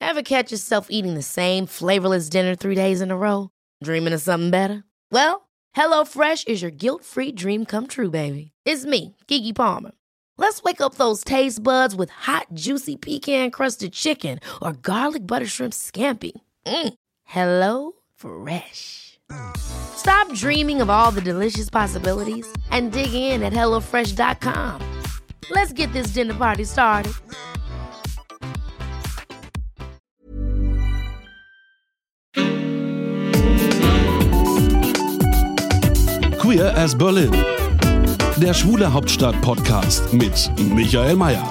Ever catch yourself eating the same flavorless dinner 3 days in a row? Dreaming of something better? Well, HelloFresh is your guilt-free dream come true, baby. It's me, Keke Palmer. Let's wake up those taste buds with hot, juicy pecan-crusted chicken or garlic butter shrimp scampi. Hello Fresh. Stop dreaming of all the delicious possibilities and dig in at HelloFresh.com. Let's get this dinner party started. Queer as Berlin. Der Schwule Hauptstadt-Podcast mit Michael Mayer.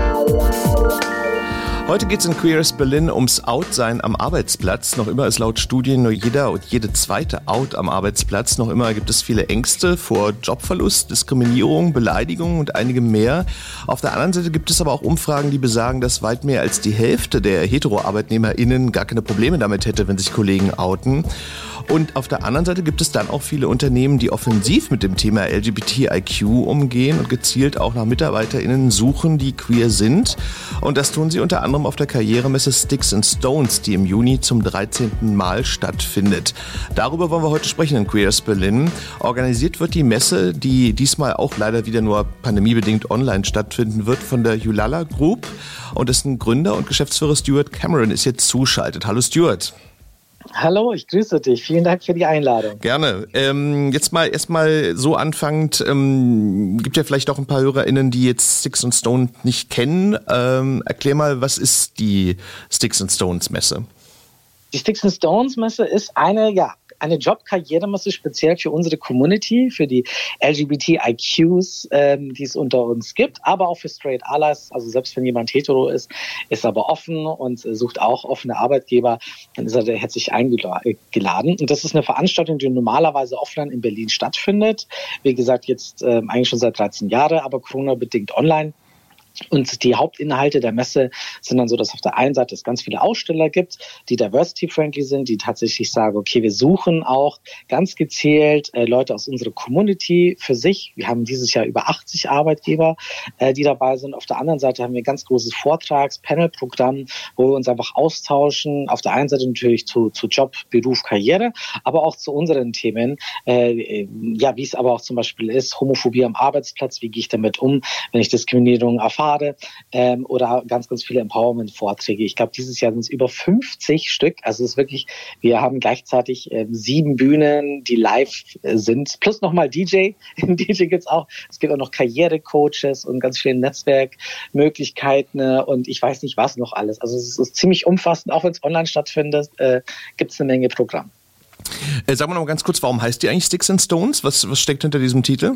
Heute geht es in Queer as Berlin ums Out-Sein am Arbeitsplatz. Noch immer ist laut Studien nur jeder und jede zweite Out am Arbeitsplatz. Noch immer gibt es viele Ängste vor Jobverlust, Diskriminierung, Beleidigung und einigem mehr. Auf der anderen Seite gibt es aber auch Umfragen, die besagen, dass weit mehr als die Hälfte der hetero-ArbeitnehmerInnen gar keine Probleme damit hätte, wenn sich Kollegen outen. Und auf der anderen Seite gibt es dann auch viele Unternehmen, die offensiv mit dem Thema LGBTIQ umgehen und gezielt auch nach MitarbeiterInnen suchen, die queer sind. Und das tun sie unter anderem auf der Karrieremesse Sticks and Stones, die im Juni zum 13. Mal stattfindet. Darüber wollen wir heute sprechen in Queer as Berlin. Organisiert wird die Messe, die diesmal auch leider wieder nur pandemiebedingt online stattfinden wird, von der Julala Group. Und dessen Gründer und Geschäftsführer Stuart Cameron ist jetzt zuschaltet. Hallo Stuart. Hallo, ich grüße dich. Vielen Dank für die Einladung. Gerne. Jetzt mal erstmal so anfangend, gibt ja vielleicht auch ein paar HörerInnen, die jetzt Sticks and Stones nicht kennen. Erklär mal, was ist die Sticks and Stones Messe? Die Sticks and Stones Messe ist eine Job-Karrieremesse speziell für unsere Community, für die LGBTIQs, die es unter uns gibt, aber auch für Straight Allies. Also selbst wenn jemand hetero ist aber offen und sucht auch offene Arbeitgeber, dann ist er herzlich eingeladen. Und das ist eine Veranstaltung, die normalerweise offline in Berlin stattfindet. Wie gesagt, jetzt eigentlich schon seit 13 Jahren, aber Corona-bedingt online. Und die Hauptinhalte der Messe sind dann so, dass auf der einen Seite es ganz viele Aussteller gibt, die diversity-friendly sind, die tatsächlich sagen, okay, wir suchen auch ganz gezielt Leute aus unserer Community für sich. Wir haben dieses Jahr über 80 Arbeitgeber, die dabei sind. Auf der anderen Seite haben wir ein ganz großes Vortrags-Panel-Programm, wo wir uns einfach austauschen. Auf der einen Seite natürlich zu Job, Beruf, Karriere, aber auch zu unseren Themen. Wie es aber auch zum Beispiel ist, Homophobie am Arbeitsplatz, wie gehe ich damit um, wenn ich Diskriminierung erfahre, oder ganz, ganz viele Empowerment-Vorträge. Ich glaube, dieses Jahr sind es über 50 Stück. Also es ist wirklich, wir haben gleichzeitig 7 Bühnen, die live sind, plus nochmal DJ. DJ gibt's auch. Es gibt auch noch Karrierecoaches und ganz viele Netzwerkmöglichkeiten und ich weiß nicht was noch alles. Also es ist ziemlich umfassend, auch wenn es online stattfindet, gibt es eine Menge Programm. Sag mal noch mal ganz kurz, warum heißt die eigentlich Sticks and Stones? Was steckt hinter diesem Titel?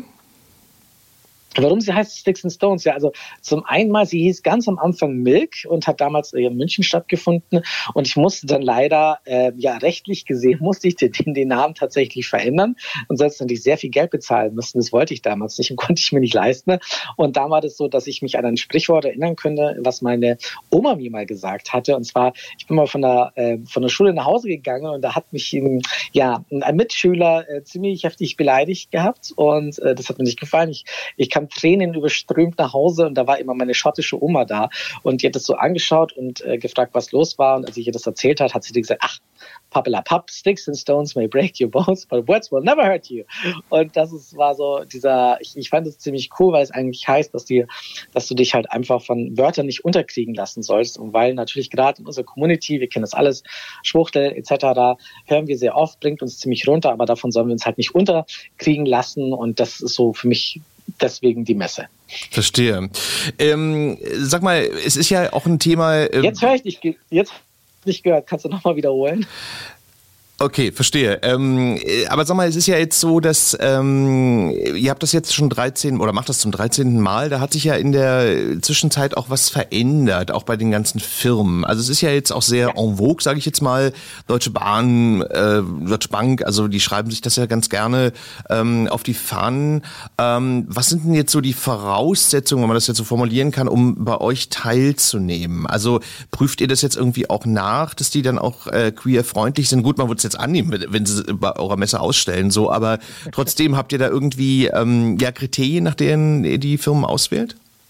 Warum sie heißt Sticks and Stones? Ja, also zum einen mal, sie hieß ganz am Anfang Milk und hat damals in München stattgefunden und ich musste dann leider, rechtlich gesehen, musste ich den Namen tatsächlich verändern und sonst natürlich sehr viel Geld bezahlen müssen. Das wollte ich damals nicht und konnte ich mir nicht leisten. Und da war das so, dass ich mich an ein Sprichwort erinnern könnte, was meine Oma mir mal gesagt hatte. Und zwar, ich bin mal von der Schule nach Hause gegangen und da hat mich ein Mitschüler ziemlich heftig beleidigt gehabt und das hat mir nicht gefallen. Ich kam Tränen überströmt nach Hause und da war immer meine schottische Oma da und die hat das so angeschaut und gefragt, was los war und als ich ihr das erzählt hat sie gesagt, ach, Pappelapapp, Sticks and Stones may break your bones, but words will never hurt you. Und war so dieser, ich fand es ziemlich cool, weil es eigentlich heißt, dass du dich halt einfach von Wörtern nicht unterkriegen lassen sollst und weil natürlich gerade in unserer Community, wir kennen das alles, Schwuchtel etc., hören wir sehr oft, bringt uns ziemlich runter, aber davon sollen wir uns halt nicht unterkriegen lassen und das ist so für mich deswegen die Messe. Verstehe. Sag mal, es ist ja auch ein Thema... Jetzt höre ich dich, jetzt nicht gehört. Kannst du nochmal wiederholen? Okay, verstehe. Aber sag mal, es ist ja jetzt so, dass ihr habt das jetzt schon 13 oder macht das zum 13. Mal. Da hat sich ja in der Zwischenzeit auch was verändert, auch bei den ganzen Firmen. Also es ist ja jetzt auch sehr en vogue, sage ich jetzt mal. Deutsche Bahn, Deutsche Bank, also die schreiben sich das ja ganz gerne auf die Fahnen. Was sind denn jetzt so die Voraussetzungen, wenn man das jetzt so formulieren kann, um bei euch teilzunehmen? Also prüft ihr das jetzt irgendwie auch nach, dass die dann auch queer-freundlich sind? Gut, man wird es jetzt annehmen, wenn sie bei eurer Messe ausstellen, so, aber trotzdem habt ihr da irgendwie Kriterien, nach denen ihr die Firmen auswählt?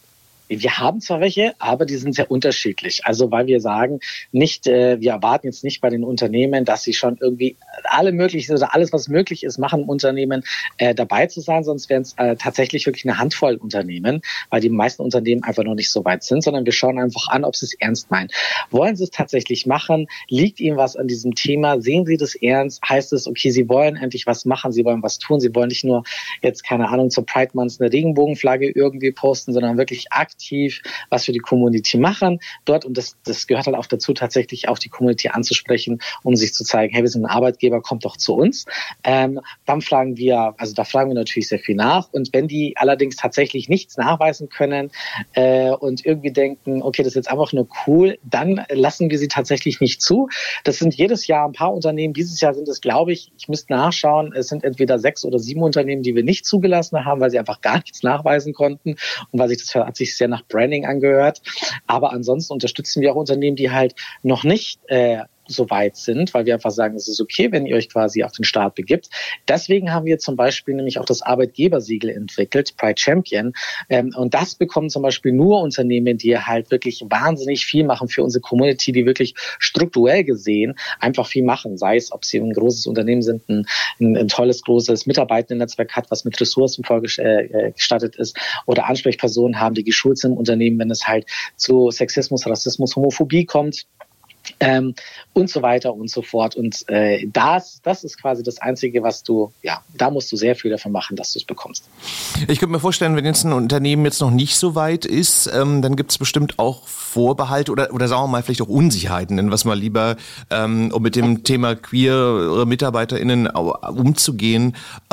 Wir haben zwar welche, aber die sind sehr unterschiedlich. Also weil wir sagen, wir erwarten jetzt nicht bei den Unternehmen, dass sie schon irgendwie alle möglichen oder alles, was möglich ist, machen im Unternehmen dabei zu sein, sonst wären es tatsächlich wirklich eine Handvoll Unternehmen, weil die meisten Unternehmen einfach noch nicht so weit sind, sondern wir schauen einfach an, ob sie es ernst meinen. Wollen sie es tatsächlich machen? Liegt ihnen was an diesem Thema? Sehen sie das ernst? Heißt es, okay, sie wollen endlich was machen, sie wollen was tun, sie wollen nicht nur jetzt, keine Ahnung, zur Pride Month eine Regenbogenflagge irgendwie posten, sondern wirklich aktiv was für die Community machen dort. Und das gehört halt auch dazu, tatsächlich auch die Community anzusprechen, um sich zu zeigen, hey, wir sind ein Arbeitgeber, kommt doch zu uns. Dann fragen wir natürlich sehr viel nach. Und wenn die allerdings tatsächlich nichts nachweisen können und irgendwie denken, okay, das ist jetzt einfach nur cool, dann lassen wir sie tatsächlich nicht zu. Das sind jedes Jahr ein paar Unternehmen. Dieses Jahr sind es, glaube ich müsste nachschauen, es sind entweder 6 oder 7 Unternehmen, die wir nicht zugelassen haben, weil sie einfach gar nichts nachweisen konnten und weil hat sich sehr nach Branding angehört. Aber ansonsten unterstützen wir auch Unternehmen, die halt noch nicht so weit sind, weil wir einfach sagen, es ist okay, wenn ihr euch quasi auf den Start begibt. Deswegen haben wir zum Beispiel nämlich auch das Arbeitgebersiegel entwickelt, Pride Champion. Und das bekommen zum Beispiel nur Unternehmen, die halt wirklich wahnsinnig viel machen für unsere Community, die wirklich strukturell gesehen einfach viel machen. Sei es, ob sie ein großes Unternehmen sind, ein tolles, großes Mitarbeitendennetzwerk hat, was mit Ressourcen vorgestattet ist, oder Ansprechpersonen haben, die geschult sind im Unternehmen, wenn es halt zu Sexismus, Rassismus, Homophobie kommt. Und so weiter und so fort. Und das ist quasi das Einzige, da musst du sehr viel davon machen, dass du es bekommst. Ich könnte mir vorstellen, wenn jetzt ein Unternehmen jetzt noch nicht so weit ist, dann gibt es bestimmt auch Vorbehalte oder sagen wir mal vielleicht auch Unsicherheiten, nennen wir es mal lieber, um mit dem Thema queer MitarbeiterInnen umzugehen.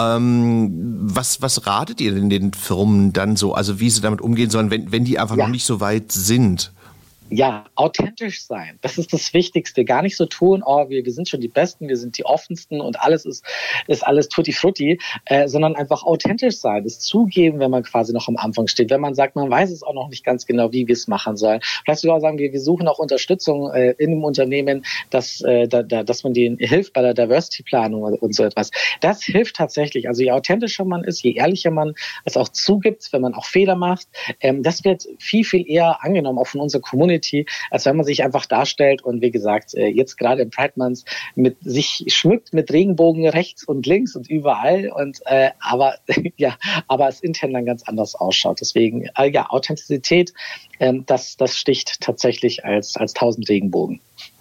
Was ratet ihr denn den Firmen dann so, also wie sie damit umgehen sollen, wenn die einfach noch nicht so weit sind? Ja, authentisch sein. Das ist das Wichtigste. Gar nicht so tun, wir sind schon die Besten, wir sind die offensten und alles ist alles tutti frutti, sondern einfach authentisch sein. Das zugeben, wenn man quasi noch am Anfang steht. Wenn man sagt, man weiß es auch noch nicht ganz genau, wie wir es machen sollen. Vielleicht sogar sagen wir suchen auch Unterstützung in einem Unternehmen, dass man denen hilft bei der Diversity-Planung und so etwas. Das hilft tatsächlich. Also je authentischer man ist, je ehrlicher man es auch zugibt, wenn man auch Fehler macht, das wird viel, viel eher angenommen, auch von unserer Community, als wenn man sich einfach darstellt und wie gesagt, jetzt gerade im Pride Month sich schmückt mit Regenbogen rechts und links und überall und aber es intern dann ganz anders ausschaut. Deswegen, Authentizität, das sticht tatsächlich als 1000 Regenbogen.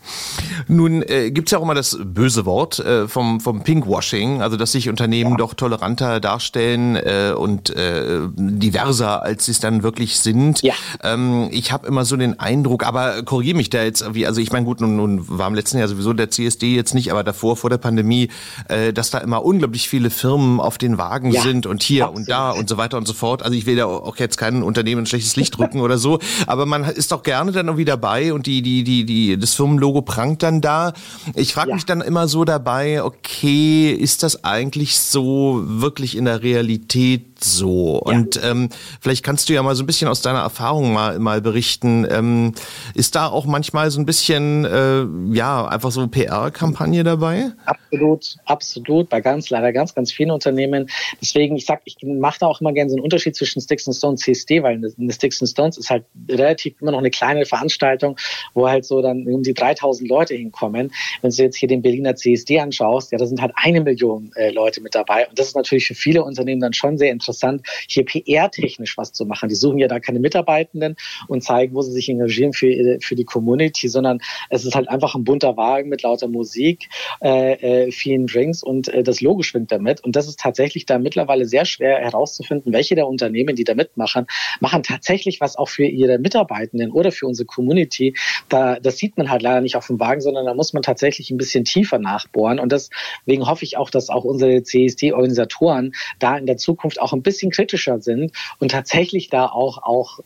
Nun gibt's ja auch immer das böse Wort vom Pinkwashing, also dass sich Unternehmen doch toleranter darstellen und diverser, als sie es dann wirklich sind. Ja. Ich habe immer so den Eindruck, aber korrigiere mich da jetzt irgendwie, also ich meine gut, nun war im letzten Jahr sowieso der CSD jetzt nicht, aber davor, vor der Pandemie, dass da immer unglaublich viele Firmen auf den Wagen sind und hier und da und so weiter und so fort. Also ich will da auch jetzt kein Unternehmen ein schlechtes Licht drücken oder so, aber man ist doch gerne dann irgendwie dabei und das Firmenlogo prangt dann da. Ich frage mich dann immer so dabei, okay, ist das eigentlich so wirklich in der Realität so? Und vielleicht kannst du ja mal so ein bisschen aus deiner Erfahrung mal berichten. Ist da auch manchmal so ein bisschen einfach so PR-Kampagne dabei? Absolut. Bei leider ganz, ganz vielen Unternehmen. Deswegen, ich mache da auch immer gerne so einen Unterschied zwischen Sticks and Stones CSD, weil eine Sticks and Stones ist halt relativ immer noch eine kleine Veranstaltung, wo halt so dann um die 3000 Leute hinkommen. Wenn du jetzt hier den Berliner CSD anschaust, da sind halt 1 Million Leute mit dabei. Und das ist natürlich für viele Unternehmen dann schon sehr interessant, hier PR-technisch was zu machen. Die suchen ja da keine Mitarbeitenden und zeigen, wo sie sich engagieren für die Community, sondern es ist halt einfach ein bunter Wagen mit lauter Musik, vielen Drinks und das Logo schwingt damit. Und das ist tatsächlich da mittlerweile sehr schwer herauszufinden, welche der Unternehmen, die da mitmachen, machen tatsächlich was auch für ihre Mitarbeitenden oder für unsere Community. Das sieht man halt leider nicht auf dem Wagen, sondern da muss man tatsächlich ein bisschen tiefer nachbohren. Und deswegen hoffe ich auch, dass auch unsere CSD-Organisatoren da in der Zukunft auch ein bisschen kritischer sind und tatsächlich da auch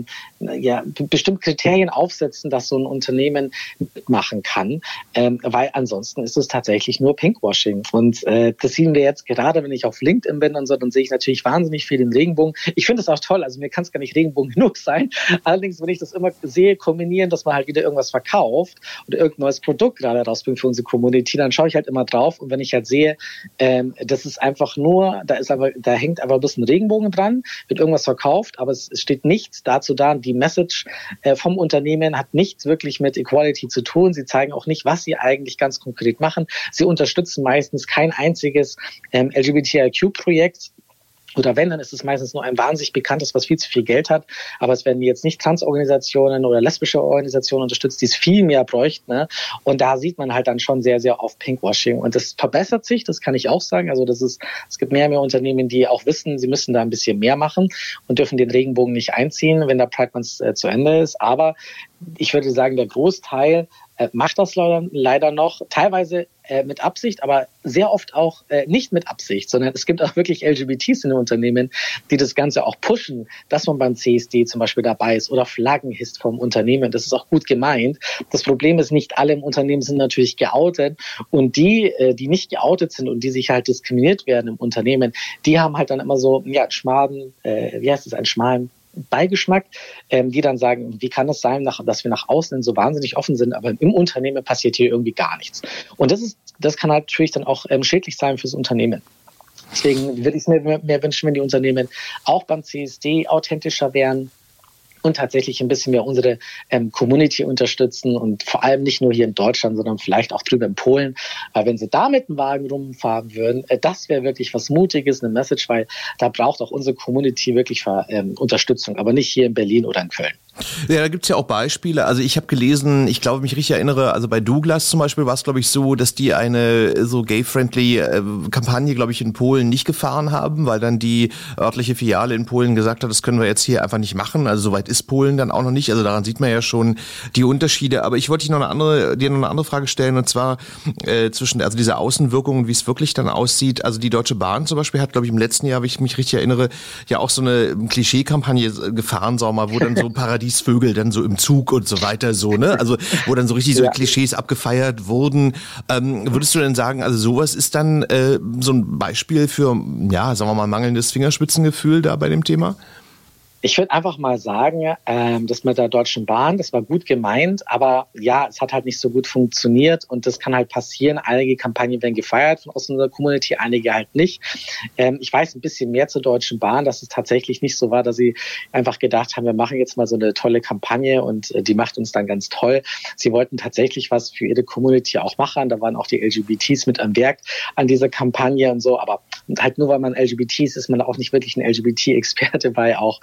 bestimmt Kriterien aufsetzen, dass so ein Unternehmen mitmachen kann, weil ansonsten ist es tatsächlich nur Pinkwashing. Und das sehen wir jetzt gerade, wenn ich auf LinkedIn bin und so, dann sehe ich natürlich wahnsinnig viel den Regenbogen. Ich finde es auch toll, also mir kann es gar nicht Regenbogen genug sein. Allerdings, wenn ich das immer sehe, kombinieren, dass man halt wieder irgendwas verkauft oder irgendein neues Produkt gerade rausbringt für unsere Community, dann schaue ich halt immer drauf und wenn ich halt sehe, das ist einfach nur, da hängt aber ein bisschen Regenbogen dran, wird irgendwas verkauft, aber es steht nichts dazu da. Die Message vom Unternehmen hat nichts wirklich mit Equality zu tun. Sie zeigen auch nicht, was sie eigentlich ganz konkret machen. Sie unterstützen meistens kein einziges LGBTIQ-Projekt. Oder wenn, dann ist es meistens nur ein wahnsinnig bekanntes, was viel zu viel Geld hat. Aber es werden jetzt nicht Transorganisationen oder lesbische Organisationen unterstützt, die es viel mehr bräuchten. Ne? Und da sieht man halt dann schon sehr, sehr oft Pinkwashing. Und das verbessert sich, das kann ich auch sagen. Also es gibt mehr und mehr Unternehmen, die auch wissen, sie müssen da ein bisschen mehr machen und dürfen den Regenbogen nicht einziehen, wenn der Pride Month zu Ende ist. Aber ich würde sagen, der Großteil macht das leider noch, teilweise mit Absicht, aber sehr oft auch nicht mit Absicht, sondern es gibt auch wirklich LGBTs in den Unternehmen, die das Ganze auch pushen, dass man beim CSD zum Beispiel dabei ist oder Flaggen hisst vom Unternehmen. Das ist auch gut gemeint. Das Problem ist, nicht alle im Unternehmen sind natürlich geoutet und die nicht geoutet sind und die sich halt diskriminiert werden im Unternehmen, die haben halt dann immer so, einen schmalen Beigeschmack, die dann sagen, wie kann es sein, dass wir nach außen so wahnsinnig offen sind, aber im Unternehmen passiert hier irgendwie gar nichts. Und das kann natürlich dann auch schädlich sein fürs Unternehmen. Deswegen würde ich es mir mehr wünschen, wenn die Unternehmen auch beim CSD authentischer wären und tatsächlich ein bisschen mehr unsere Community unterstützen und vor allem nicht nur hier in Deutschland, sondern vielleicht auch drüber in Polen. Weil wenn sie da mit dem Wagen rumfahren würden, das wäre wirklich was Mutiges, eine Message, weil da braucht auch unsere Community wirklich Unterstützung, aber nicht hier in Berlin oder in Köln. Ja, da gibt's ja auch Beispiele. Also ich habe gelesen, ich glaube, mich richtig erinnere, also bei Douglas zum Beispiel war es, glaube ich, so, dass die eine so gay-friendly Kampagne, glaube ich, in Polen nicht gefahren haben, weil dann die örtliche Filiale in Polen gesagt hat, das können wir jetzt hier einfach nicht machen. Also soweit ist Polen dann auch noch nicht. Also daran sieht man ja schon die Unterschiede. Aber ich wollte dir noch eine andere Frage stellen, und zwar zwischen dieser Außenwirkung und wie es wirklich dann aussieht. Also die Deutsche Bahn zum Beispiel hat, glaube ich, im letzten Jahr, wenn ich mich richtig erinnere, ja auch so eine Klischee-Kampagne gefahren, sagen wir mal, wo dann so Paradiesvögel dann so im Zug und so weiter so, ne? Also wo dann so richtig so Klischees abgefeiert wurden. Würdest du denn sagen, also sowas ist dann so ein Beispiel für, ja, sagen wir mal, mangelndes Fingerspitzengefühl da bei dem Thema? Ich würde einfach mal sagen, das mit der Deutschen Bahn, das war gut gemeint, aber ja, es hat halt nicht so gut funktioniert und das kann halt passieren. Einige Kampagnen werden gefeiert aus unserer Community, einige halt nicht. Ich weiß ein bisschen mehr zur Deutschen Bahn, dass es tatsächlich nicht so war, dass sie einfach gedacht haben, wir machen jetzt mal so eine tolle Kampagne und die macht uns dann ganz toll. Sie wollten tatsächlich was für ihre Community auch machen. Da waren auch die LGBTs mit am Werk an dieser Kampagne und so, aber halt nur weil man LGBTs ist, man auch nicht wirklich ein LGBT-Experte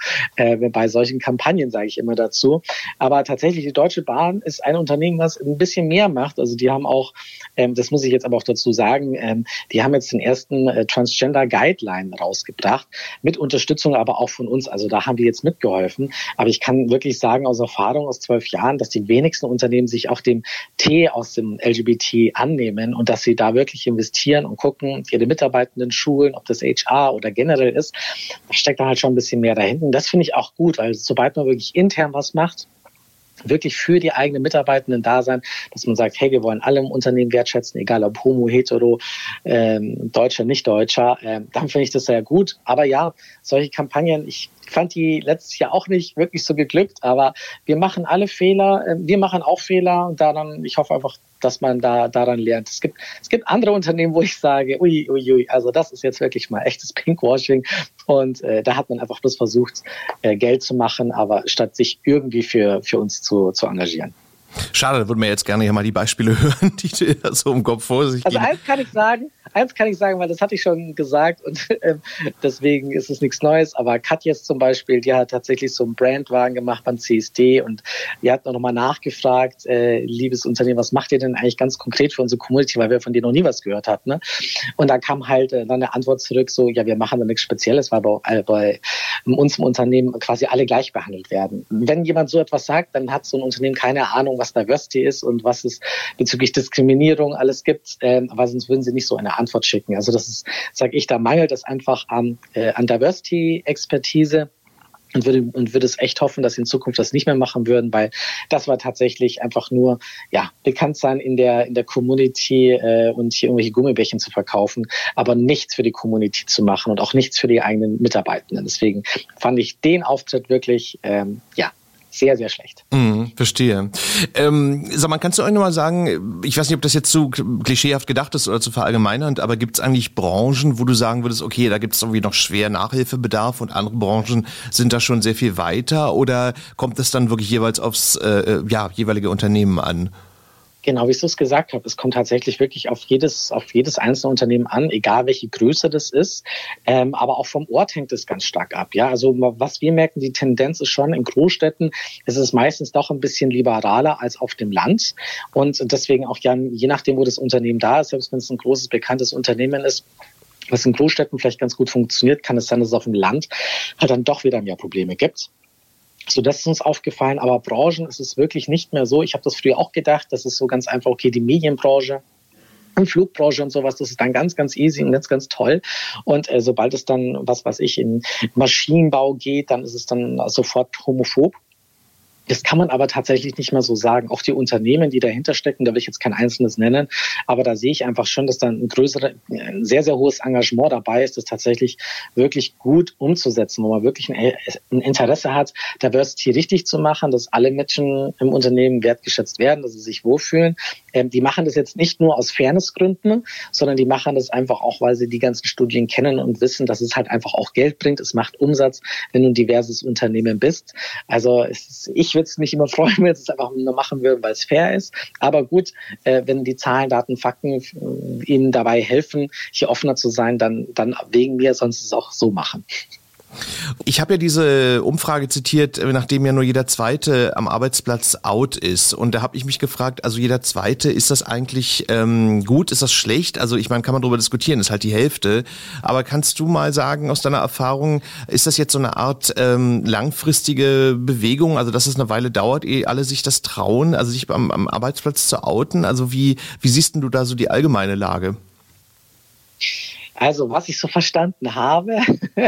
bei solchen Kampagnen, sage ich immer dazu. Aber tatsächlich, die Deutsche Bahn ist ein Unternehmen, was ein bisschen mehr macht. Also die haben auch, das muss ich jetzt aber auch dazu sagen, die haben jetzt den ersten Transgender Guideline rausgebracht, mit Unterstützung aber auch von uns. Also da haben die jetzt mitgeholfen. Aber ich kann wirklich sagen, aus Erfahrung aus 12 Jahren, dass die wenigsten Unternehmen sich auch dem T aus dem LGBT annehmen und dass sie da wirklich investieren und gucken, ihre Mitarbeitenden schulen, ob das HR oder generell ist. Da steckt da halt schon ein bisschen mehr dahinter. Das finde ich auch gut, weil sobald man wirklich intern was macht, wirklich für die eigenen Mitarbeitenden da sein, dass man sagt, hey, wir wollen alle im Unternehmen wertschätzen, egal ob homo, hetero, Deutscher, nicht Deutscher, dann finde ich das sehr gut. Aber ja, solche Kampagnen, ich fand die letztes Jahr auch nicht wirklich so geglückt, aber wir machen alle Fehler, wir machen auch Fehler und daran, ich hoffe einfach, dass man daran lernt. Es gibt andere Unternehmen, wo ich sage, ui, also das ist jetzt wirklich mal echtes Pinkwashing und da hat man einfach bloß versucht, Geld zu machen, aber statt sich irgendwie für uns zu engagieren. Schade, da würden wir jetzt gerne hier mal die Beispiele hören, die dir so im Kopf vor sich gehen. Also eins kann ich sagen, weil das hatte ich schon gesagt und deswegen ist es nichts Neues, aber Katjes zum Beispiel, die hat tatsächlich so einen Brandwagen gemacht beim CSD und die hat noch mal nachgefragt, liebes Unternehmen, was macht ihr denn eigentlich ganz konkret für unsere Community, weil wir von denen noch nie was gehört hatten, ne? Und da kam halt dann eine Antwort zurück, so, ja, wir machen da nichts Spezielles, weil bei uns im Unternehmen quasi alle gleich behandelt werden. Wenn jemand so etwas sagt, dann hat so ein Unternehmen keine Ahnung, was Diversity ist und was es bezüglich Diskriminierung alles gibt, aber sonst würden sie nicht so eine Antwort schicken. Also das ist, sage ich, da mangelt es einfach an Diversity-Expertise und würde es echt hoffen, dass sie in Zukunft das nicht mehr machen würden, weil das war tatsächlich einfach nur, ja, bekannt sein in der Community und hier irgendwelche Gummibärchen zu verkaufen, aber nichts für die Community zu machen und auch nichts für die eigenen Mitarbeitenden. Deswegen fand ich den Auftritt wirklich, sehr, sehr schlecht. Verstehe. Sag mal, kannst du euch nochmal sagen, ich weiß nicht, ob das jetzt zu klischeehaft gedacht ist oder zu verallgemeinernd, aber gibt es eigentlich Branchen, wo du sagen würdest, okay, da gibt es irgendwie noch schwer Nachhilfebedarf und andere Branchen sind da schon sehr viel weiter, oder kommt es dann wirklich jeweils aufs jeweilige Unternehmen an? Genau, wie ich es gesagt habe, es kommt tatsächlich wirklich auf jedes einzelne Unternehmen an, egal welche Größe das ist. Aber auch vom Ort hängt es ganz stark ab. Ja, also was wir merken, die Tendenz ist schon, in Großstädten ist es meistens doch ein bisschen liberaler als auf dem Land. Und deswegen auch je nachdem, wo das Unternehmen da ist, selbst wenn es ein großes, bekanntes Unternehmen ist, was in Großstädten vielleicht ganz gut funktioniert, kann es sein, dass es auf dem Land halt dann doch wieder mehr Probleme gibt. So, das ist uns aufgefallen, aber Branchen ist es wirklich nicht mehr so. Ich habe das früher auch gedacht, das ist so ganz einfach, okay, die Medienbranche und Flugbranche und sowas, das ist dann ganz, ganz easy und ganz, ganz toll. Und sobald es dann, in Maschinenbau geht, dann ist es dann sofort homophob. Das kann man aber tatsächlich nicht mehr so sagen. Auch die Unternehmen, die dahinter stecken, da will ich jetzt kein einzelnes nennen, aber da sehe ich einfach schon, dass da ein sehr, sehr hohes Engagement dabei ist, das tatsächlich wirklich gut umzusetzen, wo man wirklich ein Interesse hat, Diversity richtig zu machen, dass alle Menschen im Unternehmen wertgeschätzt werden, dass sie sich wohlfühlen. Die machen das jetzt nicht nur aus Fairnessgründen, sondern die machen das einfach auch, weil sie die ganzen Studien kennen und wissen, dass es halt einfach auch Geld bringt. Es macht Umsatz, wenn du ein diverses Unternehmen bist. Also ich würde es mich immer freuen, wenn es einfach nur machen würden, weil es fair ist. Aber gut, wenn die Zahlen, Daten, Fakten ihnen dabei helfen, hier offener zu sein, dann wegen mir, sonst es auch so machen. Ich habe ja diese Umfrage zitiert, nachdem ja nur jeder Zweite am Arbeitsplatz out ist. Und da habe ich mich gefragt, also jeder Zweite, ist das eigentlich gut, ist das schlecht? Also ich meine, kann man darüber diskutieren, ist halt die Hälfte. Aber kannst du mal sagen, aus deiner Erfahrung, ist das jetzt so eine Art langfristige Bewegung, also dass es eine Weile dauert, ehe alle sich das trauen, also sich am Arbeitsplatz zu outen? Also wie siehst denn du da so die allgemeine Lage? Also, was ich so verstanden habe,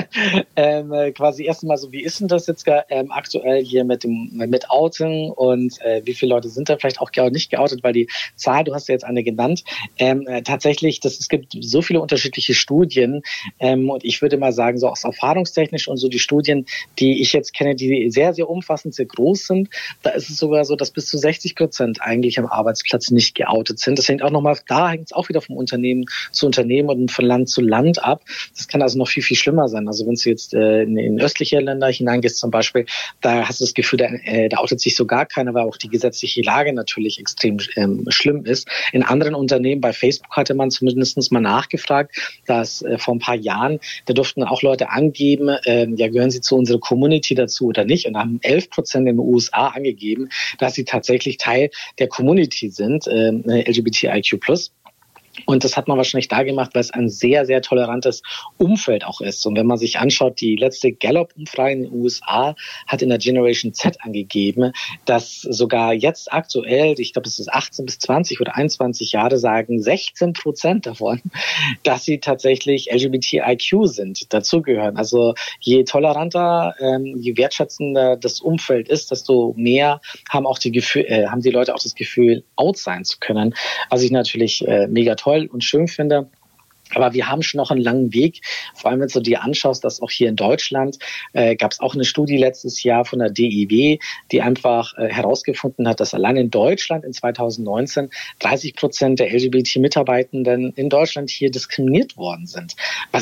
quasi erstmal so, wie ist denn das jetzt aktuell hier mit Outen und wie viele Leute sind da vielleicht auch nicht geoutet, weil die Zahl, du hast ja jetzt eine genannt, tatsächlich, es gibt so viele unterschiedliche Studien und ich würde mal sagen, so aus erfahrungstechnisch und so die Studien, die ich jetzt kenne, die sehr, sehr umfassend, sehr groß sind, da ist es sogar so, dass bis zu 60% eigentlich am Arbeitsplatz nicht geoutet sind. Das hängt auch nochmal, da hängt es auch wieder vom Unternehmen zu Unternehmen und von Land zu Land ab. Das kann also noch viel, viel schlimmer sein. Also wenn du jetzt in östliche Länder hineingehst zum Beispiel, da hast du das Gefühl, da outet sich so gar keiner, weil auch die gesetzliche Lage natürlich extrem schlimm ist. In anderen Unternehmen, bei Facebook hatte man zumindest mal nachgefragt, dass vor ein paar Jahren, da durften auch Leute angeben, gehören sie zu unserer Community dazu oder nicht? Und da haben 11% in den USA angegeben, dass sie tatsächlich Teil der Community sind, LGBTIQ+. Und das hat man wahrscheinlich da gemacht, weil es ein sehr, sehr tolerantes Umfeld auch ist. Und wenn man sich anschaut, die letzte Gallup-Umfrage in den USA hat in der Generation Z angegeben, dass sogar jetzt aktuell, ich glaube, es ist 18 bis 20 oder 21 Jahre, sagen 16% davon, dass sie tatsächlich LGBTIQ sind, dazugehören. Also je toleranter, je wertschätzender das Umfeld ist, desto mehr haben die Leute auch das Gefühl, out sein zu können. Was ich natürlich mega toll und schön finde. Aber wir haben schon noch einen langen Weg, vor allem wenn du dir anschaust, dass auch hier in Deutschland gab es auch eine Studie letztes Jahr von der DIW, die einfach herausgefunden hat, dass allein in Deutschland in 2019 30% der LGBT-Mitarbeitenden in Deutschland hier diskriminiert worden sind.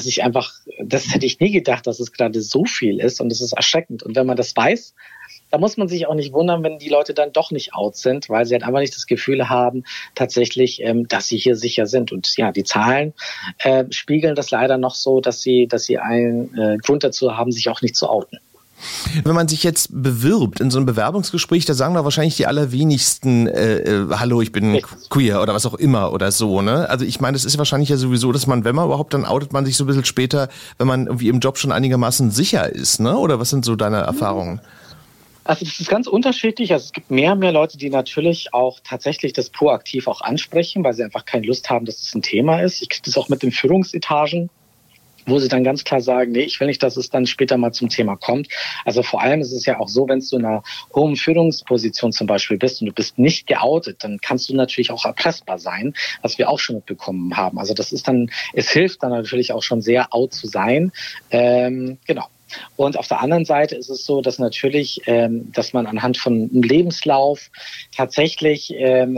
Das hätte ich nie gedacht, dass es gerade so viel ist und das ist erschreckend. Und wenn man das weiß, da muss man sich auch nicht wundern, wenn die Leute dann doch nicht out sind, weil sie halt einfach nicht das Gefühl haben, tatsächlich, dass sie hier sicher sind. Und ja, die Zahlen spiegeln das leider noch so, dass sie einen Grund dazu haben, sich auch nicht zu outen. Wenn man sich jetzt bewirbt in so einem Bewerbungsgespräch, da sagen doch wahrscheinlich die allerwenigsten, hallo, ich bin queer oder was auch immer oder so, ne? Also ich meine, das ist wahrscheinlich ja sowieso, dass man, wenn man überhaupt, dann outet man sich so ein bisschen später, wenn man irgendwie im Job schon einigermaßen sicher ist, ne? Oder was sind so deine Erfahrungen? Also das ist ganz unterschiedlich. Also es gibt mehr und mehr Leute, die natürlich auch tatsächlich das proaktiv auch ansprechen, weil sie einfach keine Lust haben, dass es ein Thema ist. Ich kriege das auch mit den Führungsetagen, wo sie dann ganz klar sagen, nee, ich will nicht, dass es dann später mal zum Thema kommt. Also vor allem ist es ja auch so, wenn du in einer hohen Führungsposition zum Beispiel bist und du bist nicht geoutet, dann kannst du natürlich auch erpressbar sein, was wir auch schon mitbekommen haben. Also das ist dann, es hilft dann natürlich auch schon sehr, out zu sein. Genau. Und auf der anderen Seite ist es so, dass natürlich, dass man anhand von einem Lebenslauf tatsächlich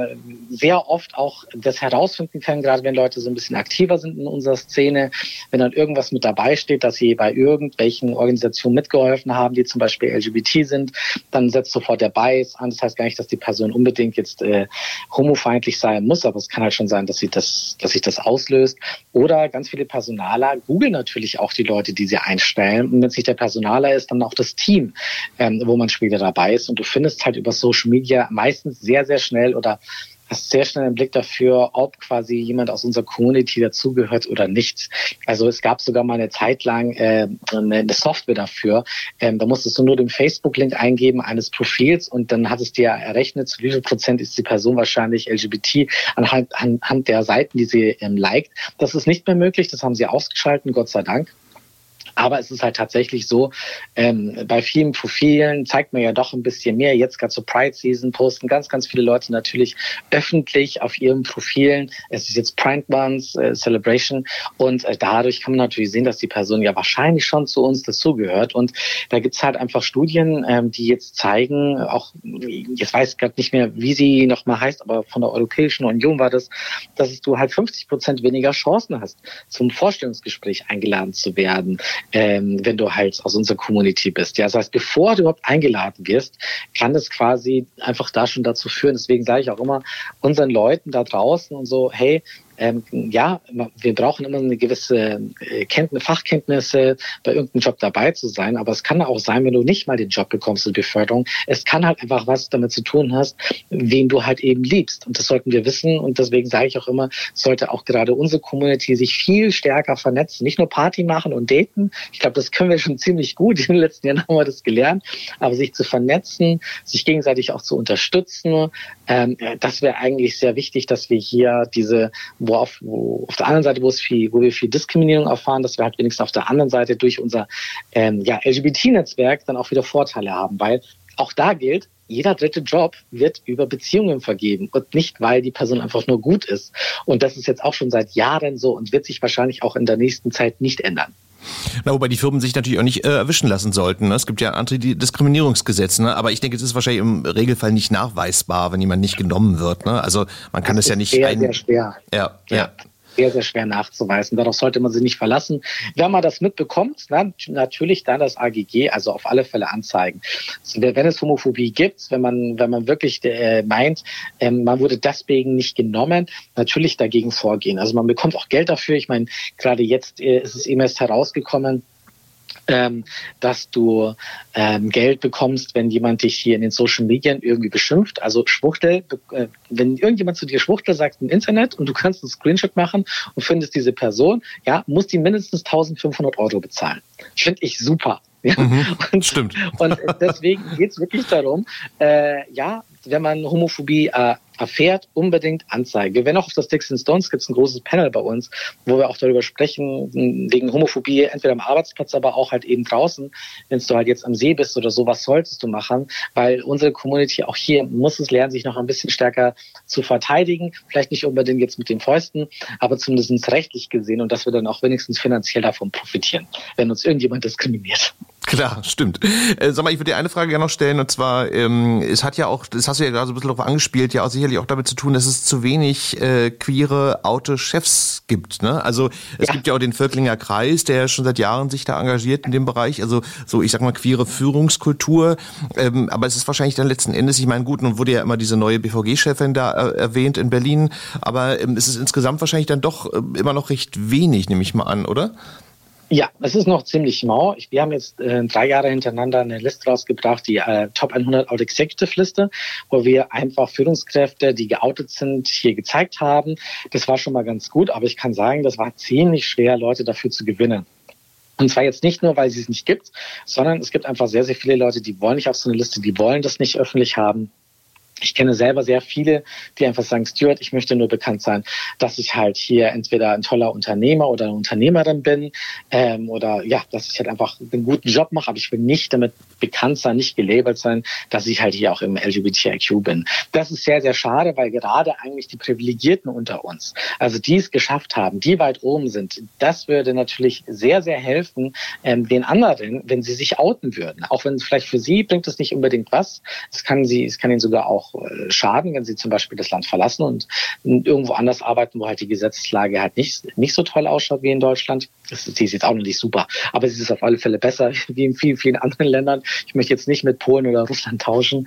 sehr oft auch das herausfinden kann, gerade wenn Leute so ein bisschen aktiver sind in unserer Szene, wenn dann irgendwas mit dabei steht, dass sie bei irgendwelchen Organisationen mitgeholfen haben, die zum Beispiel LGBT sind, dann setzt sofort der Bias an. Das heißt gar nicht, dass die Person unbedingt jetzt homofeindlich sein muss, aber es kann halt schon sein, dass sich das auslöst. Oder ganz viele Personaler googeln natürlich auch die Leute, die sie einstellen. Und wenn es nicht der Personaler ist, dann auch das Team, wo man später dabei ist. Und du findest halt über Social Media meistens sehr, sehr schnell oder hast sehr schnell einen Blick dafür, ob quasi jemand aus unserer Community dazugehört oder nicht. Also es gab sogar mal eine Zeit lang eine Software dafür. Da musstest du nur den Facebook-Link eingeben eines Profils und dann hat es dir errechnet, zu wie viel Prozent ist die Person wahrscheinlich LGBT anhand der Seiten, die sie liked. Das ist nicht mehr möglich, das haben sie ausgeschaltet, Gott sei Dank. Aber es ist halt tatsächlich so, bei vielen Profilen zeigt man ja doch ein bisschen mehr. Jetzt gerade zur Pride-Season posten ganz, ganz viele Leute natürlich öffentlich auf ihren Profilen. Es ist jetzt Pride Month, Celebration. Und dadurch kann man natürlich sehen, dass die Person ja wahrscheinlich schon zu uns dazugehört. Und da gibt's halt einfach Studien, die jetzt zeigen, auch, jetzt weiß ich gerade nicht mehr, wie sie nochmal heißt, aber von der Europäischen Union war das, dass du halt 50% weniger Chancen hast, zum Vorstellungsgespräch eingeladen zu werden, wenn du halt aus unserer Community bist. Ja, das heißt, bevor du überhaupt eingeladen wirst, kann es quasi einfach da schon dazu führen. Deswegen sage ich auch immer unseren Leuten da draußen und so, hey, ja, wir brauchen immer eine gewisse Fachkenntnisse, bei irgendeinem Job dabei zu sein. Aber es kann auch sein, wenn du nicht mal den Job bekommst, die Beförderung. Es kann halt einfach was damit zu tun hast, wen du halt eben liebst. Und das sollten wir wissen. Und deswegen sage ich auch immer, sollte auch gerade unsere Community sich viel stärker vernetzen. Nicht nur Party machen und daten. Ich glaube, das können wir schon ziemlich gut. In den letzten Jahren haben wir das gelernt. Aber sich zu vernetzen, sich gegenseitig auch zu unterstützen, das wäre eigentlich sehr wichtig, dass wir hier wo auf der anderen Seite, wo wir viel Diskriminierung erfahren, dass wir halt wenigstens auf der anderen Seite durch unser LGBT-Netzwerk dann auch wieder Vorteile haben, weil auch da gilt, jeder dritte Job wird über Beziehungen vergeben und nicht, weil die Person einfach nur gut ist. Und das ist jetzt auch schon seit Jahren so und wird sich wahrscheinlich auch in der nächsten Zeit nicht ändern. Na, wobei die Firmen sich natürlich auch nicht erwischen lassen sollten. Ne? Es gibt ja ein Antidiskriminierungsgesetz, ne? Aber ich denke, es ist wahrscheinlich im Regelfall nicht nachweisbar, wenn jemand nicht genommen wird. Ne? Also man kann es ja nicht... Sehr schwer. Ja. Sehr, sehr schwer nachzuweisen. Darauf sollte man sich nicht verlassen. Wenn man das mitbekommt, dann natürlich dann das AGG, also auf alle Fälle anzeigen. Also wenn es Homophobie gibt, wenn man wirklich meint, man wurde deswegen nicht genommen, natürlich dagegen vorgehen. Also man bekommt auch Geld dafür. Ich meine, gerade jetzt ist es eben erst herausgekommen, dass du Geld bekommst, wenn jemand dich hier in den Social Media irgendwie beschimpft. Also Schwuchtel, wenn irgendjemand zu dir Schwuchtel sagt im Internet und du kannst einen Screenshot machen und findest diese Person, ja, muss die mindestens 1.500 € bezahlen. Finde ich super. Ja? Stimmt. Und deswegen geht es wirklich darum, wenn man Homophobie erfährt, unbedingt anzeigen. Wir werden auch auf das Sticks and Stones, gibt es ein großes Panel bei uns, wo wir auch darüber sprechen, wegen Homophobie, entweder am Arbeitsplatz, aber auch halt eben draußen, wenn du halt jetzt am See bist oder so, was solltest du machen? Weil unsere Community auch hier muss es lernen, sich noch ein bisschen stärker zu verteidigen, vielleicht nicht unbedingt jetzt mit den Fäusten, aber zumindest rechtlich gesehen und dass wir dann auch wenigstens finanziell davon profitieren, wenn uns irgendjemand diskriminiert. Klar, stimmt. Sag mal, ich würde dir eine Frage gerne noch stellen, und zwar, es hat ja auch, das hast du ja gerade so ein bisschen darauf angespielt, ja auch sicherlich auch damit zu tun, dass es zu wenig queere, oute Chefs gibt. Ne? Also es gibt ja auch den Völklinger Kreis, der schon seit Jahren sich da engagiert in dem Bereich, also so, ich sag mal, queere Führungskultur, aber es ist wahrscheinlich dann letzten Endes, ich meine, gut, nun wurde ja immer diese neue BVG-Chefin da erwähnt in Berlin, aber es ist insgesamt wahrscheinlich dann doch immer noch recht wenig, nehme ich mal an, oder? Ja, es ist noch ziemlich mau. Wir haben jetzt 3 Jahre hintereinander eine Liste rausgebracht, die Top 100 Out Executive Liste, wo wir einfach Führungskräfte, die geoutet sind, hier gezeigt haben. Das war schon mal ganz gut, aber ich kann sagen, das war ziemlich schwer, Leute dafür zu gewinnen. Und zwar jetzt nicht nur, weil es nicht gibt, sondern es gibt einfach sehr, sehr viele Leute, die wollen nicht auf so eine Liste, die wollen das nicht öffentlich haben. Ich kenne selber sehr viele, die einfach sagen, Stuart, ich möchte nur bekannt sein, dass ich halt hier entweder ein toller Unternehmer oder eine Unternehmerin bin oder ja, dass ich halt einfach einen guten Job mache, aber ich will nicht damit bekannt sein, nicht gelabelt sein, dass ich halt hier auch im LGBTIQ bin. Das ist sehr, sehr schade, weil gerade eigentlich die Privilegierten unter uns, also die es geschafft haben, die weit oben sind, das würde natürlich sehr, sehr helfen den anderen, wenn sie sich outen würden. Auch wenn es vielleicht für sie bringt es nicht unbedingt was. Es kann ihnen sogar auch schaden, wenn sie zum Beispiel das Land verlassen und irgendwo anders arbeiten, wo halt die Gesetzeslage halt nicht so toll ausschaut wie in Deutschland. Sie ist jetzt auch noch nicht super, aber sie ist auf alle Fälle besser wie in vielen, vielen anderen Ländern. Ich möchte jetzt nicht mit Polen oder Russland tauschen.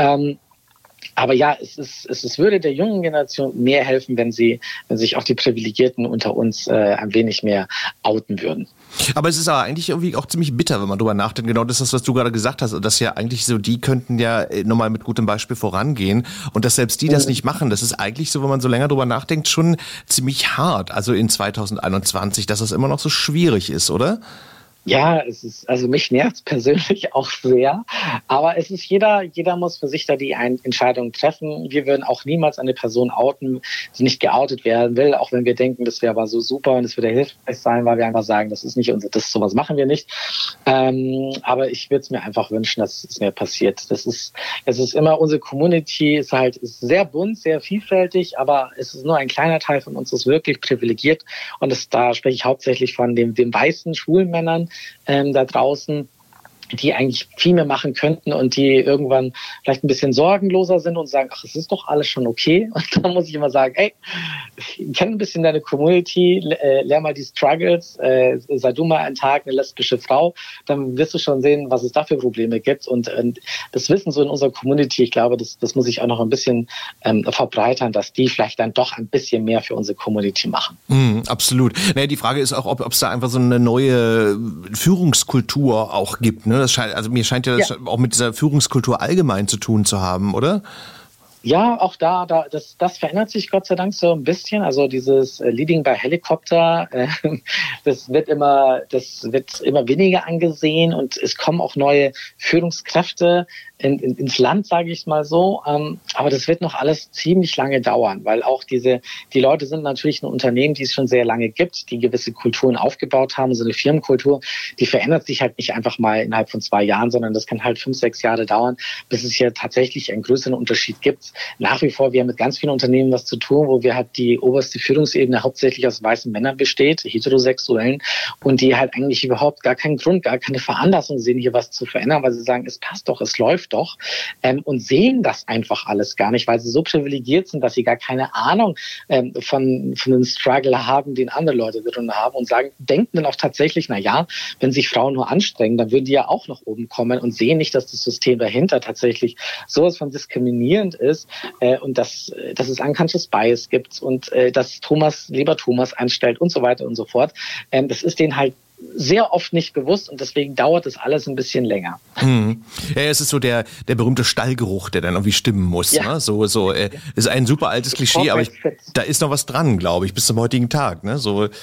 Aber ja, es würde der jungen Generation mehr helfen, wenn sich auch die Privilegierten unter uns ein wenig mehr outen würden. Aber es ist aber eigentlich irgendwie auch ziemlich bitter, wenn man drüber nachdenkt. Genau das ist, was du gerade gesagt hast. Und dass ja eigentlich so, die könnten ja nochmal mit gutem Beispiel vorangehen. Und dass selbst die das nicht machen, das ist eigentlich so, wenn man so länger drüber nachdenkt, schon ziemlich hart. Also in 2021, dass das immer noch so schwierig ist, oder? Ja, also mich nervt persönlich auch sehr, aber es ist jeder muss für sich da die Entscheidung treffen. Wir würden auch niemals eine Person outen, die nicht geoutet werden will, auch wenn wir denken, das wäre aber so super und es würde hilfreich sein, weil wir einfach sagen, das ist nicht sowas machen wir nicht. Aber ich würde es mir einfach wünschen, dass es mehr passiert. Es ist immer, unsere Community ist sehr bunt, sehr vielfältig, aber es ist nur ein kleiner Teil von uns, ist wirklich privilegiert und da spreche ich hauptsächlich von den weißen schwulen Männern da draußen, die eigentlich viel mehr machen könnten und die irgendwann vielleicht ein bisschen sorgenloser sind und sagen, ach, es ist doch alles schon okay. Und dann muss ich immer sagen, ey, ich kenne ein bisschen deine Community, lern mal die Struggles, sei du mal einen Tag eine lesbische Frau, dann wirst du schon sehen, was es da für Probleme gibt. Und das Wissen so in unserer Community, ich glaube, das muss ich auch noch ein bisschen verbreitern, dass die vielleicht dann doch ein bisschen mehr für unsere Community machen. Absolut. Naja, die Frage ist auch, ob es da einfach so eine neue Führungskultur auch gibt, ne? Mir scheint ja das auch mit dieser Führungskultur allgemein zu tun zu haben, oder? Ja, auch das verändert sich Gott sei Dank so ein bisschen. Also dieses Leading by Helicopter, das wird immer weniger angesehen und es kommen auch neue Führungskräfte ins Land, sage ich mal so. Aber das wird noch alles ziemlich lange dauern, weil auch die Leute sind natürlich ein Unternehmen, die es schon sehr lange gibt, die gewisse Kulturen aufgebaut haben. So eine Firmenkultur, die verändert sich halt nicht einfach mal innerhalb von 2 Jahren, sondern das kann halt 5, 6 Jahre dauern, bis es hier tatsächlich einen größeren Unterschied gibt. Nach wie vor, wir haben mit ganz vielen Unternehmen was zu tun, wo wir halt die oberste Führungsebene hauptsächlich aus weißen Männern besteht, Heterosexuellen, und die halt eigentlich überhaupt gar keinen Grund, gar keine Veranlassung sehen, hier was zu verändern, weil sie sagen, es passt doch, es läuft doch, und sehen das einfach alles gar nicht, weil sie so privilegiert sind, dass sie gar keine Ahnung von dem Struggle haben, den andere Leute drin haben, und denken dann auch tatsächlich, na ja, wenn sich Frauen nur anstrengen, dann würden die ja auch nach oben kommen, und sehen nicht, dass das System dahinter tatsächlich sowas von diskriminierend ist, und dass es unconscious bias gibt und dass lieber Thomas einstellt und so weiter und so fort. Das ist denen halt sehr oft nicht bewusst und deswegen dauert das alles ein bisschen länger. Ja, es ist so der berühmte Stallgeruch, der dann irgendwie stimmen muss. Ja. Ne? So ist ein super altes Klischee, aber da ist noch was dran, glaube ich, bis zum heutigen Tag. Ne?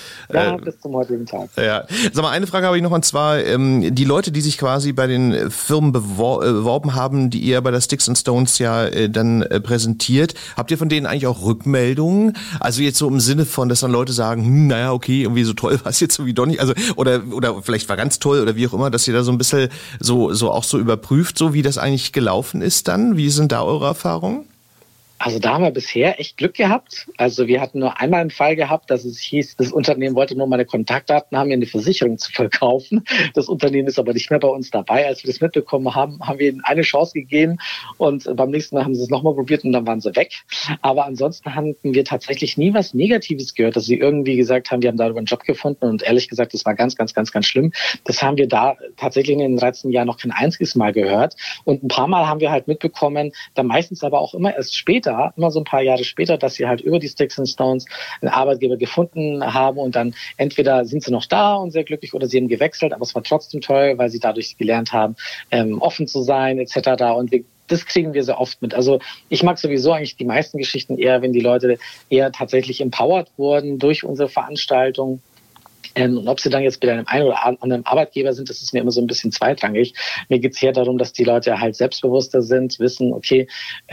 Bis zum heutigen Tag. Ja. Sag mal, eine Frage habe ich noch, und zwar die Leute, die sich quasi bei den Firmen beworben haben, die ihr bei der Sticks and Stones ja dann präsentiert, habt ihr von denen eigentlich auch Rückmeldungen? Also jetzt so im Sinne von, dass dann Leute sagen, naja, okay, irgendwie so toll war es jetzt irgendwie doch nicht, also oder vielleicht war ganz toll oder wie auch immer, dass ihr da so ein bisschen so auch so überprüft, so wie das eigentlich gelaufen ist dann. Wie sind da eure Erfahrungen? Also da haben wir bisher echt Glück gehabt. Also wir hatten nur einmal einen Fall gehabt, dass es hieß, das Unternehmen wollte nur meine Kontaktdaten haben, mir eine Versicherung zu verkaufen. Das Unternehmen ist aber nicht mehr bei uns dabei. Als wir das mitbekommen haben, haben wir ihnen eine Chance gegeben und beim nächsten Mal haben sie es nochmal probiert und dann waren sie weg. Aber ansonsten hatten wir tatsächlich nie was Negatives gehört, dass sie irgendwie gesagt haben, wir haben darüber einen Job gefunden, und ehrlich gesagt, das war ganz, ganz, ganz, ganz schlimm. Das haben wir da tatsächlich in den 13 Jahren noch kein einziges Mal gehört. Und ein paar Mal haben wir halt mitbekommen, dann meistens aber auch immer erst später, immer so ein paar Jahre später, dass sie halt über die Sticks and Stones einen Arbeitgeber gefunden haben, und dann entweder sind sie noch da und sehr glücklich oder sie haben gewechselt, aber es war trotzdem toll, weil sie dadurch gelernt haben, offen zu sein etc. Und das kriegen wir sehr oft mit. Also ich mag sowieso eigentlich die meisten Geschichten eher, wenn die Leute eher tatsächlich empowered wurden durch unsere Veranstaltung. Und ob sie dann jetzt bei einem einen oder anderen Arbeitgeber sind, das ist mir immer so ein bisschen zweitrangig. Mir geht es hier darum, dass die Leute halt selbstbewusster sind, wissen, okay,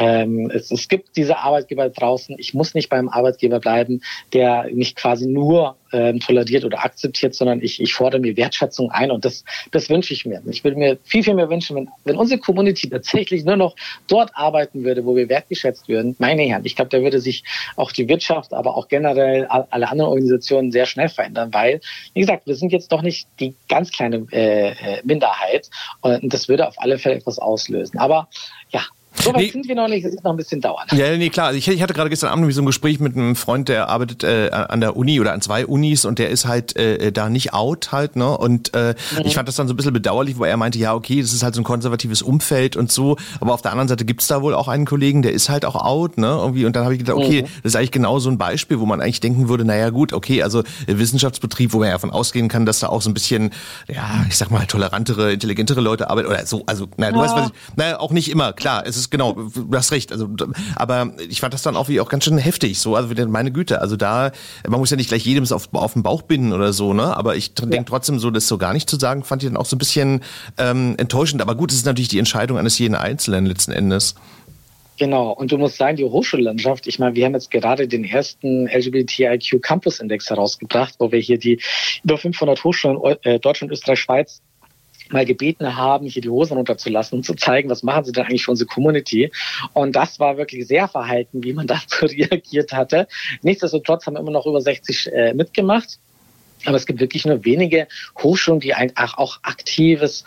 es gibt diese Arbeitgeber draußen, ich muss nicht beim Arbeitgeber bleiben, der mich quasi nur toleriert oder akzeptiert, sondern ich fordere mir Wertschätzung ein und das wünsche ich mir. Ich würde mir viel, viel mehr wünschen, wenn unsere Community tatsächlich nur noch dort arbeiten würde, wo wir wertgeschätzt würden. Meine Herren, ich glaube, da würde sich auch die Wirtschaft, aber auch generell alle anderen Organisationen sehr schnell verändern, weil, wie gesagt, wir sind jetzt doch nicht die ganz kleine Minderheit und das würde auf alle Fälle etwas auslösen. Aber ja, so weit sind wir noch nicht, es wird noch ein bisschen dauern. Ja, nee, klar. Ich hatte gerade gestern Abend so ein Gespräch mit einem Freund, der arbeitet an der Uni oder an 2 Unis und der ist halt da nicht out halt, ne? Und ich fand das dann so ein bisschen bedauerlich, wo er meinte, ja, okay, das ist halt so ein konservatives Umfeld und so, aber auf der anderen Seite gibt's da wohl auch einen Kollegen, der ist halt auch out, ne? Irgendwie, und dann habe ich gedacht, okay, das ist eigentlich genau so ein Beispiel, wo man eigentlich denken würde, naja gut, okay, also Wissenschaftsbetrieb, wo man ja davon ausgehen kann, dass da auch so ein bisschen, ja, ich sag mal, tolerantere, intelligentere Leute arbeiten oder so, also, naja, du weißt, was ich, naja, auch nicht immer, klar, es ist genau, du hast recht, also, aber ich fand das dann auch ganz schön heftig, so, also meine Güte, also da, man muss ja nicht gleich jedem auf den Bauch binden oder so, ne, aber ich denke trotzdem so, das so gar nicht zu sagen, fand ich dann auch so ein bisschen enttäuschend, aber gut, es ist natürlich die Entscheidung eines jeden Einzelnen letzten Endes. Genau, und du musst sagen, die Hochschullandschaft, ich meine, wir haben jetzt gerade den ersten LGBTIQ Campus Index herausgebracht, wo wir hier die über 500 Hochschulen Deutschland, Österreich, Schweiz mal gebeten haben, hier die Hosen runterzulassen und zu zeigen, was machen sie denn eigentlich für unsere Community. Und das war wirklich sehr verhalten, wie man dazu reagiert hatte. Nichtsdestotrotz haben immer noch über 60 mitgemacht. Aber es gibt wirklich nur wenige Hochschulen, die auch aktives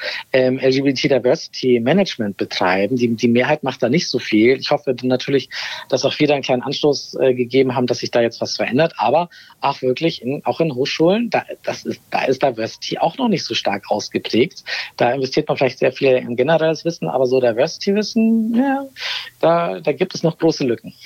LGBT-Diversity-Management betreiben. Die Mehrheit macht da nicht so viel. Ich hoffe natürlich, dass auch viele einen kleinen Anstoß gegeben haben, dass sich da jetzt was verändert. Aber auch wirklich, auch in Hochschulen, da ist Diversity auch noch nicht so stark ausgeprägt. Da investiert man vielleicht sehr viel in generelles Wissen, aber so Diversity-Wissen, ja, da gibt es noch große Lücken.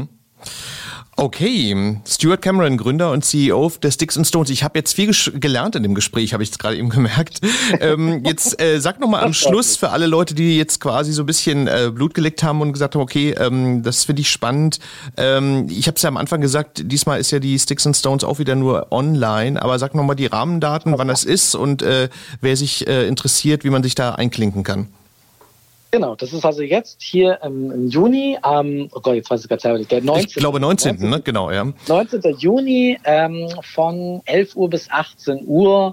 Okay, Stuart Cameron, Gründer und CEO der Sticks and Stones. Ich habe jetzt viel gelernt in dem Gespräch, habe ich jetzt gerade eben gemerkt. Jetzt sag noch mal am Schluss für alle Leute, die jetzt quasi so ein bisschen Blut geleckt haben und gesagt haben, okay, das finde ich spannend. Ich habe es ja am Anfang gesagt, diesmal ist ja die Sticks and Stones auch wieder nur online, aber sag noch mal die Rahmendaten, wann das ist und wer sich interessiert, wie man sich da einklinken kann. Genau, das ist also jetzt hier im Juni, oh Gott, jetzt weiß ich gerade selber nicht, der 19. Ich glaube 19. Ne? Genau, ja. 19. Juni von 11 Uhr bis 18 Uhr.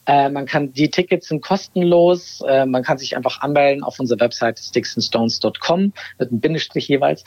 Die Tickets sind kostenlos. Man kann sich einfach anmelden auf unserer Website sticksandstones.com mit einem Bindestrich jeweils.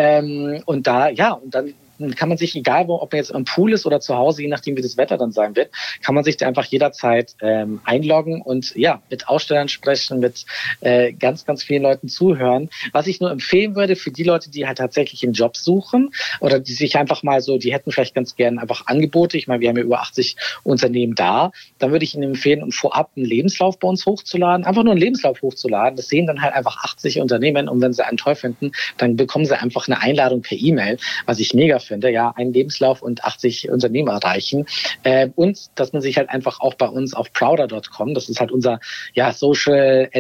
Und dann kann man sich, egal wo, ob man jetzt am Pool ist oder zu Hause, je nachdem wie das Wetter dann sein wird, kann man sich da einfach jederzeit einloggen und ja, mit Ausstellern sprechen, mit ganz, ganz vielen Leuten zuhören. Was ich nur empfehlen würde für die Leute, die halt tatsächlich einen Job suchen oder die sich einfach mal so, die hätten vielleicht ganz gern einfach Angebote, ich meine, wir haben ja über 80 Unternehmen da, dann würde ich Ihnen empfehlen, um vorab einen Lebenslauf bei uns hochzuladen, einfach nur einen Lebenslauf hochzuladen. Das sehen dann halt einfach 80 Unternehmen und wenn sie einen toll finden, dann bekommen sie einfach eine Einladung per E-Mail, was ich mega finde, ja, einen Lebenslauf und 80 Unternehmen erreichen. Und dass man sich halt einfach auch bei uns auf prouder.com, das ist halt unser Social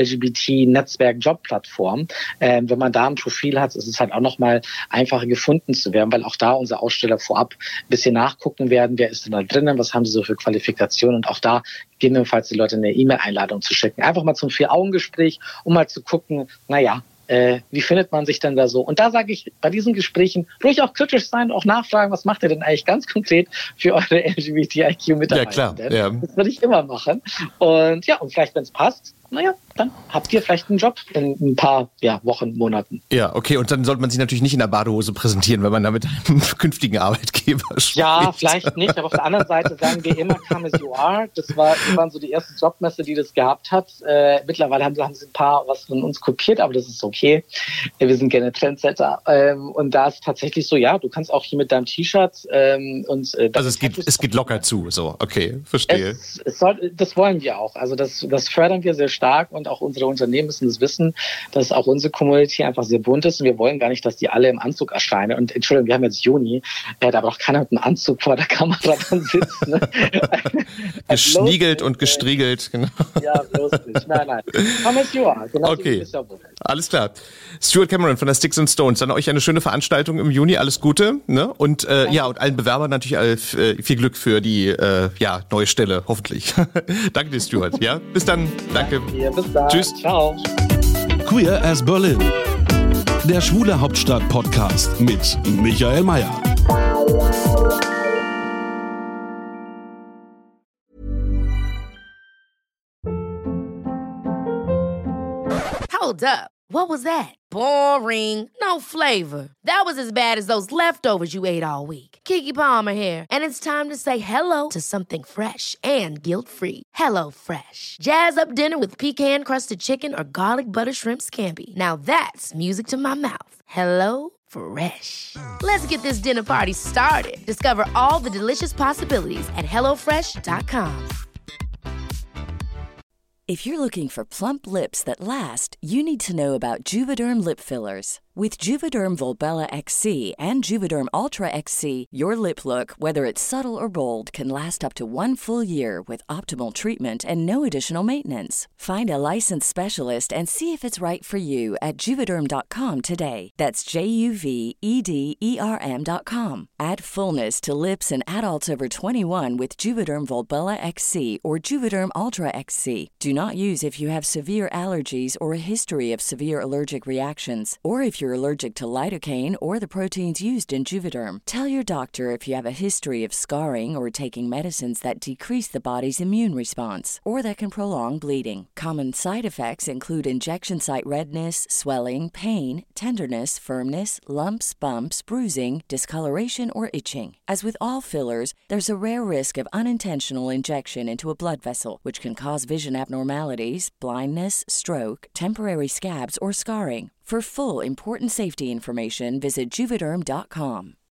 LGBT-Netzwerk-Job-Plattform, wenn man da ein Profil hat, ist es halt auch nochmal einfacher gefunden zu werden, weil auch da unsere Aussteller vorab ein bisschen nachgucken werden, wer ist denn da drinnen, was haben sie so für Qualifikationen und auch da gegebenenfalls die Leute eine E-Mail-Einladung zu schicken. Einfach mal zum 4-Augen-Gespräch, um mal zu gucken, wie findet man sich denn da so? Und da sage ich, bei diesen Gesprächen ruhig auch kritisch sein, auch nachfragen, was macht ihr denn eigentlich ganz konkret für eure LGBTIQ-Mitarbeiter? Ja, klar. Ja. Das würde ich immer machen. Und vielleicht, wenn es passt, dann habt ihr vielleicht einen Job in ein paar Wochen, Monaten. Ja, okay. Und dann sollte man sich natürlich nicht in der Badehose präsentieren, wenn man da mit einem künftigen Arbeitgeber spricht. Ja, vielleicht nicht. Aber auf der anderen Seite sagen wir immer, come as you are. Das waren so die erste Jobmesse, die das gehabt hat. Mittlerweile haben sie ein paar was von uns kopiert, aber das ist okay. Wir sind gerne Trendsetter. Und da ist tatsächlich so, du kannst auch hier mit deinem T-Shirt also es geht locker zu, so, okay, verstehe. Das wollen wir auch. Also das fördern wir sehr stark. stark und auch unsere Unternehmen müssen es wissen, dass auch unsere Community einfach sehr bunt ist und wir wollen gar nicht, dass die alle im Anzug erscheinen. Und Entschuldigung, wir haben jetzt Juni, da braucht keiner mit einem Anzug vor der Kamera dann sitzen. Ne? Geschniegelt und gestriegelt, genau. Ja, bloß nicht. Nein. Come as you are. Genau. Okay, alles klar. Stuart Cameron von der Sticks and Stones, dann euch eine schöne Veranstaltung im Juni, alles Gute, ne? Und und allen Bewerbern natürlich viel Glück für die neue Stelle, hoffentlich. Danke dir, Stuart. Ja, bis dann. Danke. Bis dann. Tschüss. Ciao. Queer as Berlin. Der Schwule Hauptstadt Podcast mit Michael Mayer. Hold up. What was that? Boring. No flavor. That was as bad as those leftovers you ate all week. Keke Palmer here, and it's time to say hello to something fresh and guilt-free. Hello Fresh. Jazz up dinner with pecan-crusted chicken or garlic butter shrimp scampi. Now that's music to my mouth. Hello Fresh. Let's get this dinner party started. Discover all the delicious possibilities at hellofresh.com. If you're looking for plump lips that last, you need to know about Juvederm lip fillers. With Juvederm Volbella XC and Juvederm Ultra XC, your lip look, whether it's subtle or bold, can last up to 1 full year with optimal treatment and no additional maintenance. Find a licensed specialist and see if it's right for you at Juvederm.com today. That's JUVEDERM.com. Add fullness to lips in adults over 21 with Juvederm Volbella XC or Juvederm Ultra XC. Do not use if you have severe allergies or a history of severe allergic reactions, or if you're allergic to lidocaine or the proteins used in Juvederm. Tell your doctor if you have a history of scarring or taking medicines that decrease the body's immune response or that can prolong bleeding. Common side effects include injection site redness, swelling, pain, tenderness, firmness, lumps, bumps, bruising, discoloration, or itching. As with all fillers, there's a rare risk of unintentional injection into a blood vessel, which can cause vision abnormalities, blindness, stroke, temporary scabs, or scarring. For full, important safety information, visit Juvederm.com.